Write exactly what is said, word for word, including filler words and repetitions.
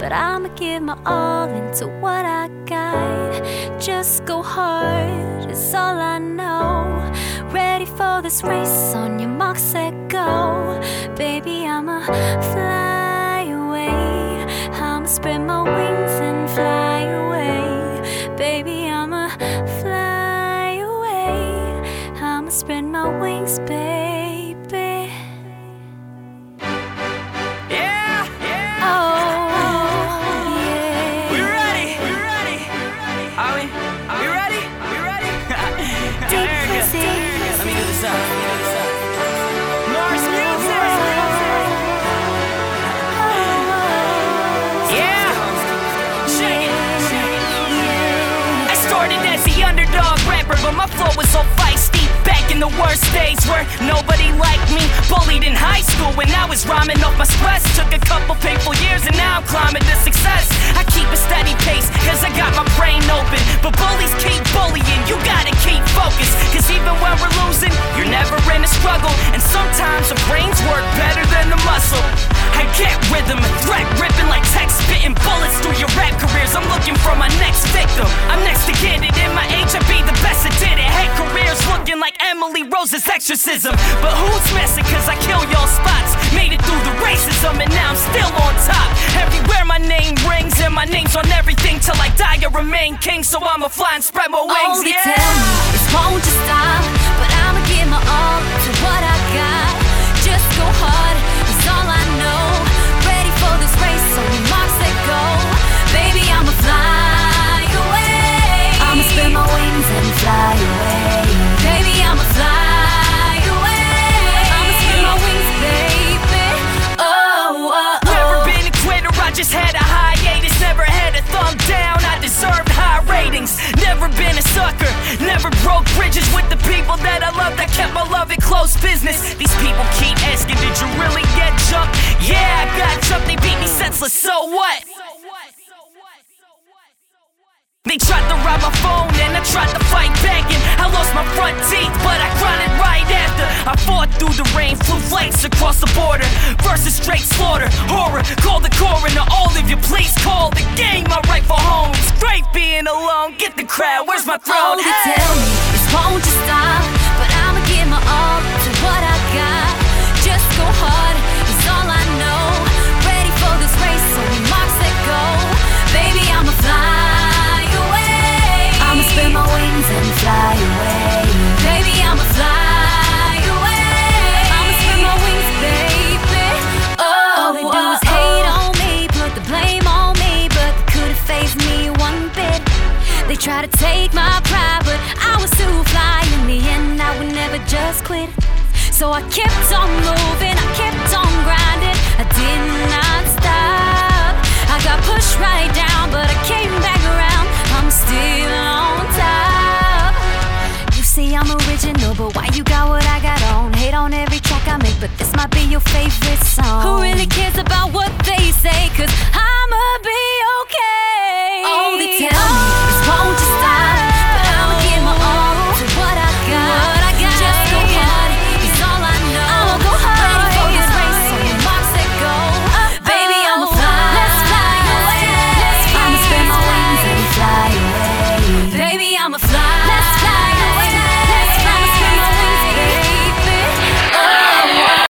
but I'ma give my all into what I got. Just go hard, is all I know. Ready for this race, on your mark, set, go. Baby, I'ma fly away. I'ma spread my wings and fly away. Baby, I'ma fly away. I'ma spread my wings, baby. Underdog rapper, but my flow was so feisty. Back in the worst days where nobody liked me. Bullied in high school when I was rhyming off my stress. Took a couple painful years and now I'm climbing to success. I keep a steady pace cause I got my brain open. But bullies keep bullying, you gotta keep focused. Cause even when we're losing, you're never in a struggle. And sometimes the brains work better than the muscle. I get rhythm, a threat ripping like text, spitting bullets through your rap careers. I'm looking for my next victim. I'm next to get it in my age, I'd be the best that did it. Had careers looking like Emily Rose's exorcism. But who's messing cause I kill y'all spots. Made it through the racism and now I'm still on top. Everywhere my name rings and my name's on everything. Till I die I remain king, so I'ma fly and spread my wings. All they yeah. tell me is won't you stop, but I'ma give my all to what I got. Just go hard, is all I know. Ready for this race, so your mark, set, go. Baby, I'ma fly away. I'ma spread my wings and fly away. Baby, I'ma fly away. I'ma spread my wings, baby. Oh, oh, oh. Never been a quitter, I just had a hiatus. Never had a thumb down, I deserved high ratings. Never been a sucker, never broke bridges with the people that I loved. I kept my love in close business. These people keep asking, did you really get jumped? Yeah, I got jumped, they beat me senseless, so what? They tried to rob my phone and I tried to fight back, and I lost my front teeth, but I grinded right after. I fought through the rain, flew flakes across the border. Versus straight slaughter, horror, call the coroner. All of you please call the game, my rightful home. It's great being alone, get the crowd, where's my throne? All they hey. tell me is won't you stop, but I'ma give my all to what I got. Just go hard, is all I know. Ready for this race, so your mark, set, go. Baby, I'ma fly. I'ma spread my wings and fly away. Baby, I'ma fly away. I'ma spread my wings, baby. Oh, all they do is hate on me, put the blame on me, but they couldn't faze me one bit. They try to take my pride, but I was too fly. In the end, I would never just quit. So I kept on moving, I kept on grinding. I did not stop. I got pushed right down, but I came back around. I'm still on top. You see I'm original, but why you got what I got on? Hate on every track I make, but this might be your favorite song. Who really cares about what they say? Cause